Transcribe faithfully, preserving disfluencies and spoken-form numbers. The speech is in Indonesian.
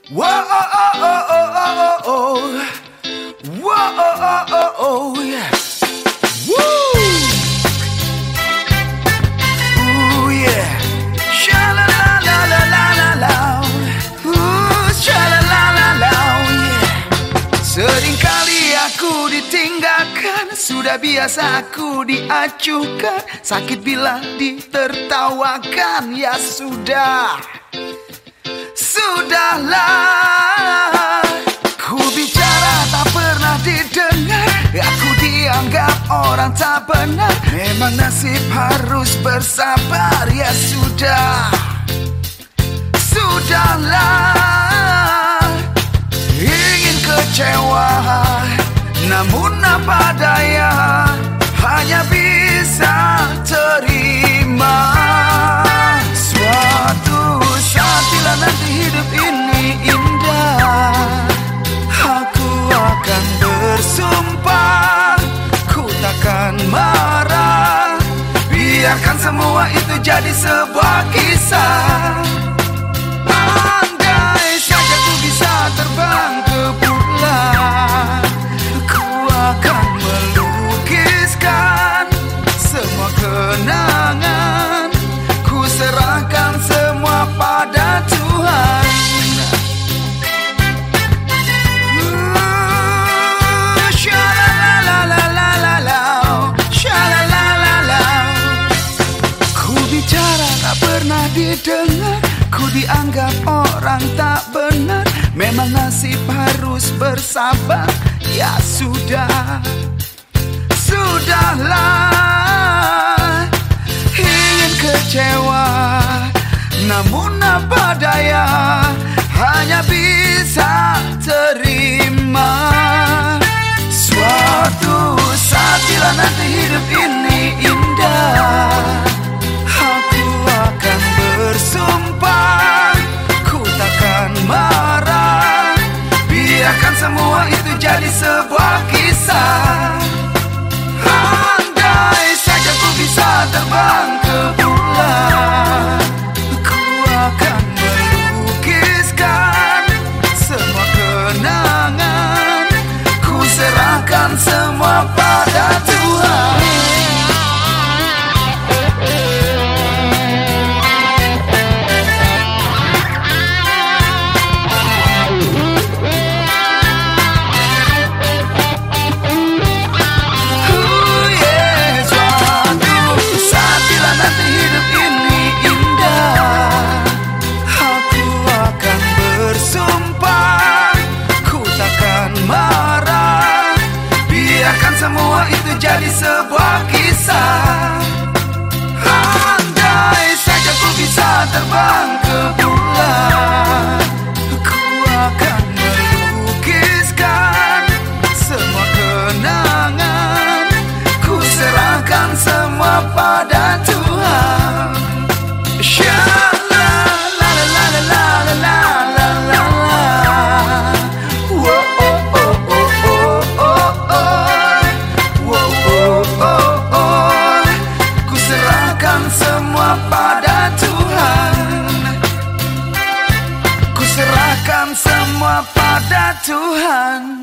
Whoa, oh, oh, oh, oh, oh, oh. Whoa, oh, oh, oh, oh, yeah. Woo! Ooh, yeah. Sha-la-la-la-la-la-la-la. Ooh, sha-la-la-la-la, yeah. Seringkali aku ditinggalkan, sudah biasa aku diacuhkan. Sakit bila ditertawakan, ya sudah. Sudahlah, ku bicara tak pernah didengar. Aku dianggap orang tak benar. Memang nasib harus bersabar, ya sudah. Sudahlah, ingin kecewa, namun apa daya, hanya bisa terima. Suatu saat bila nanti hidup ini indah, aku akan bersumpah, ku takkan marah. Biarkan semua itu jadi sebuah kisah. Andai saja ku bisa terbang ke bulan, ku akan melukiskan semua kenangan. Ku serahkan semua pada Tuhan. uh, Sha-la-la-la-la-la-la, sha-la-la-la-la. Ku bicara tak pernah didengar, ku dianggap orang tak benar. Memang nasib harus bersabar, ya sudah. Sudahlah, ingin kecewa, namun apa daya, hanya bisa terima. Suatu saat bila nanti hidup ini indah, aku akan bersumpah, ku takkan marah. Biarkan semua itu jadi sebuah kisah. Andai saja ku bisa terbang ke bulan, ku akan melukiskan semua kenangan. Ku serahkan semua pada Tuhan. Semua itu jadi sebuah kisah. Andai saja ku bisa terbang ke bulan, ku akan melukiskan semua kenangan. Ku serahkan semua pada Tuhan. Semua pada Tuhan, ku serahkan semua pada Tuhan.